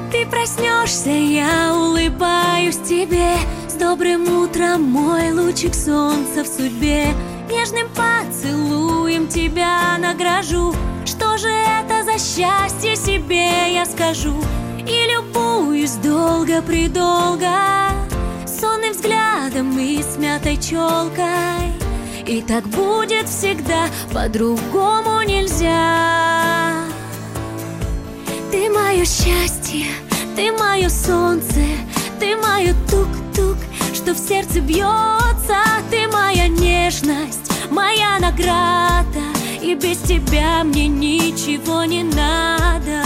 Ты проснешься, я улыбаюсь тебе. С добрым утром, мой лучик солнца в судьбе. Нежным поцелуем тебя награжу. Что же это за счастье, себе я скажу. И любуюсь долго-предолго сонным взглядом и смятой челкой. И так будет всегда, по-другому нельзя. Ты мое счастье, ты мое солнце, ты мое тук-тук, что в сердце бьется. Ты моя нежность, моя награда, и без тебя мне ничего не надо.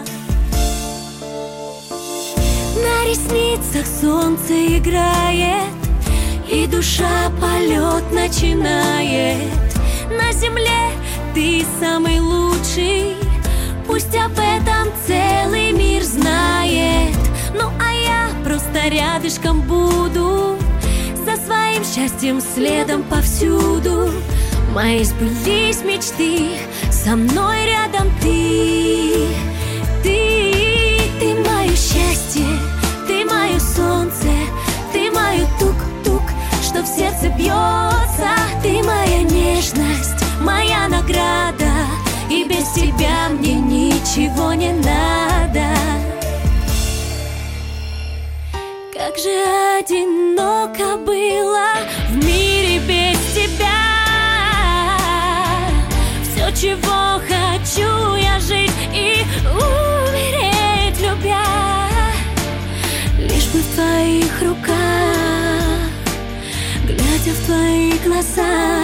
На ресницах солнце играет, и душа полет начинает. На земле ты самый лучший, пусть об этом целый мир знает. Ну а я просто рядышком буду, за своим счастьем следом повсюду. Мои сбылись мечты, со мной рядом ты. Ты мое счастье, ты мое солнце, ты мое тук-тук, что в сердце бьется. Ты моя нежность, моя награда, и без тебя мне ничего не надо. Как же одиноко было в мире без тебя. Все, чего хочу я жить и умереть любя, лишь бы в твоих руках, глядя в твои глаза.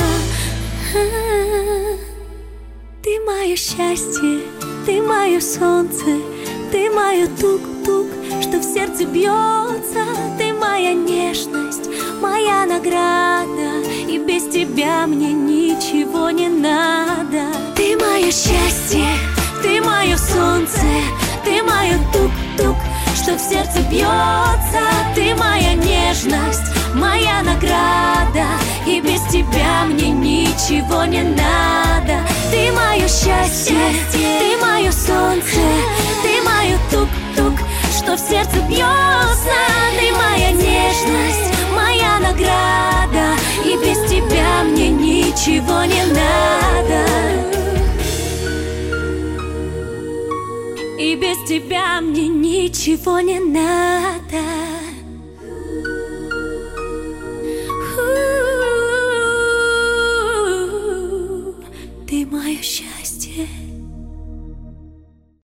Ты мое счастье, ты мое солнце, ты мое тук-тук, что в сердце бьется. Ты моя нежность, моя награда, и без тебя мне ничего не надо. Ты мое счастье, ты мое солнце, ты мое тук-тук, что в сердце бьется. Ты моя нежность, моя награда, и без тебя мне ничего не надо. Ты мое счастье, ты мое солнце, ты мое тук-тук, что в сердце бьется. Ты моя нежность, моя награда, и без тебя мне ничего не надо. И без тебя мне ничего не надо.